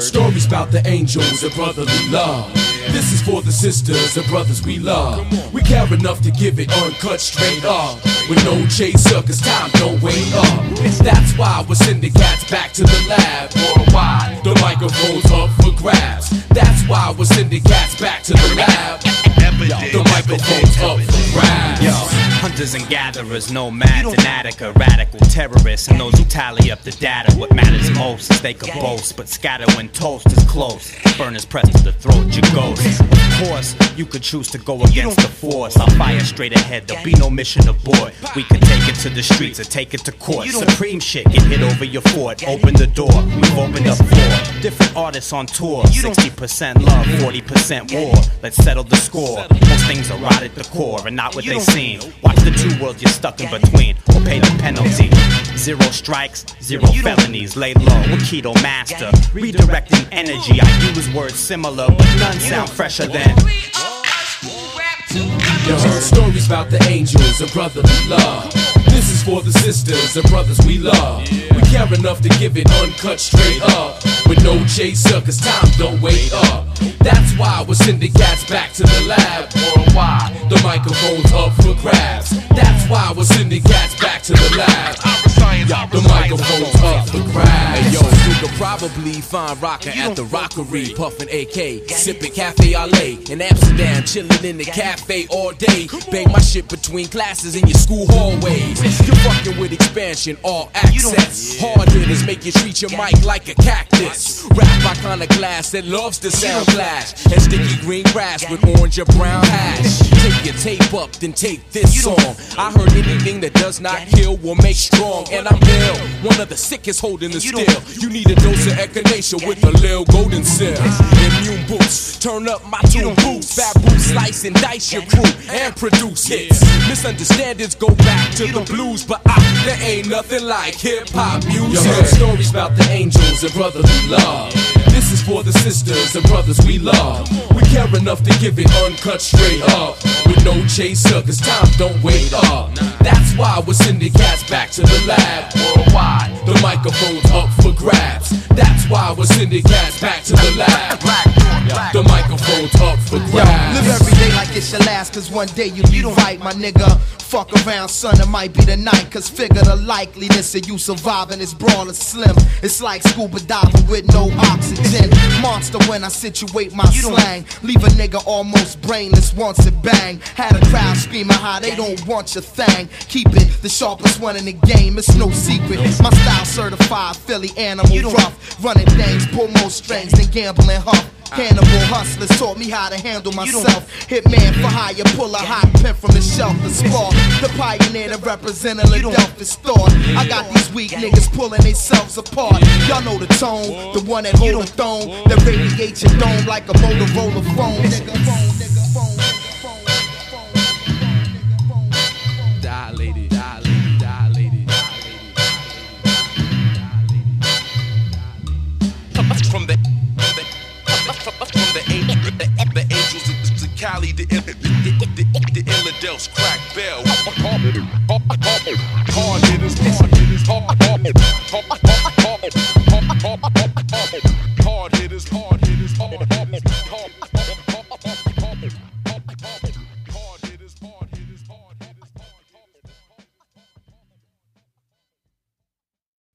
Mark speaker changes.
Speaker 1: Stories about the angels and brotherly love. This is for the sisters and brothers we love. We care enough to give it uncut straight up. With no chaser, cause time don't wait up. That's why we're sending cats back to the lab. Worldwide, the microphone's up for grabs. That's why we're sending cats back to the lab. The microphone's up for grabs.
Speaker 2: Yo, hunters and gatherers, nomads and Attica, radical terrorists, and those who tally up the data. What matters most is they can boast, but scatter when toast is close. Burners pressed to the throat, your ghost. Of course, you could choose to go against the force. I'll fire straight ahead, there'll be no mission aboard. We can take it to the streets or take it to court. Supreme shit, get hit over your fort. Open the door, we've opened up 4 different artists on tour. 60% love, 40% war. Let's settle the score. Most things are right at the core and not what they seem. Watch the two worlds you're stuck in between, or pay the penalty. 0 strikes, 0 felonies. Lay low, a keto master. Redirecting energy, I use words similar, but none sound fresher than.
Speaker 1: You heard stories about the angels and brotherly love. This is for the sisters and brothers we love. We care enough to give it uncut straight up. With no chaser, cause time don't wait up. That's why we're sending cats back to the lab. Worldwide, the microphone's up for grabs. That's why we're sending cats back to the lab. The microphone's up for grabs. Hey yo, you could probably find Rocker at the Rockery, puffin' AK, sippin' Cafe Ale in Amsterdam, chillin' in the cafe all day. Bang my shit between classes in your school hallways. You're fucking with expansion, all access. Hard hitters make you treat your mic like a cactus. Rap iconoclast that loves the sound clash, and sticky green grass with orange or brown hash. Take your tape up, then take this song. I heard anything that does not kill will make strong, and I'm ill. One of the sickest holding the still. You need a dose of echinacea with a Lil Golden Cell. Immune boost, turn up my tune boost. Babu slice and dice your crew and produce hits. Misunderstandings go back to the blues, but there ain't nothing like hip-hop music. You heard stories about the angels and brotherly love. This is for the sisters and brothers we love. We care enough to give it uncut straight up. With no chaser, cause time don't wait up. That's why we're sending cats back to the lab. Worldwide, the microphone's up for grabs. That's why we're sending cats back to the lab. The microphone's up for grabs.
Speaker 3: Live every day like it's your last, cause one day you'll be right, my nigga. Fuck around, son, it might be the night. Cause figure the likeliness of you surviving is broad or slim. It's like scuba diving with no oxygen. Monster when I situate my slang. Leave a nigga almost brainless once it bang. Had a crowd screaming how they don't want your thing. Keep it the sharpest one in the game, it's no secret. My style certified, Philly animal rough. Running things, pull more strings than gambling huff. Cannibal hustlers taught me how to handle myself. Hitman for hire, pull a hot pen from the shelf to spark. The pioneer that represented Philadelphia's thought. I got these weak niggas pulling themselves apart. Y'all know the tone, the one that hold a throne, that radiates your dome like a Motorola phone.
Speaker 1: Dilated, dilated, dilated.
Speaker 4: From the angels to Cali, the Illadelphs crack bell. Hard hitters,